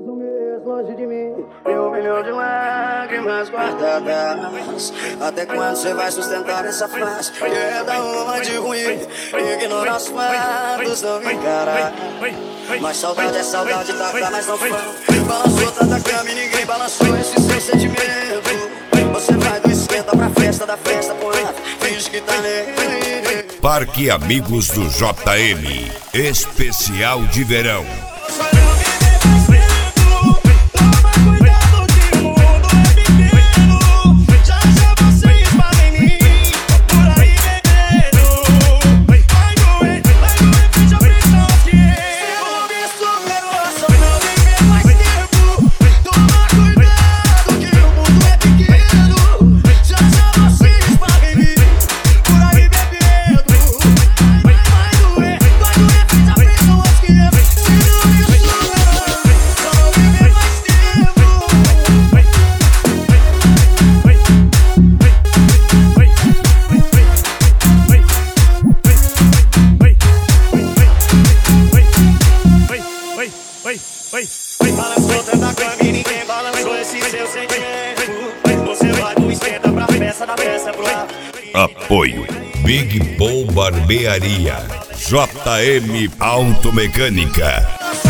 um mês longe de mim e 1 milhão de lágrimas guardadas. Até quando você vai sustentar essa face? Quer uma de ruim, ignora os fatos, não me encara. Mas saudade é saudade, tá mais não fã. Balançou, tá da cama e ninguém balançou esse seu sentimento. Você vai do esquenta pra festa, da festa pro lado, finge que tá nele. Parque Amigos do JM, especial de verão. Balançou tanta cama e ninguém balançou esse seu sentimento. Você vai do esquenta pra festa, da festa pro lado. Apoio Big Bom Barbearia, JM Automecânica.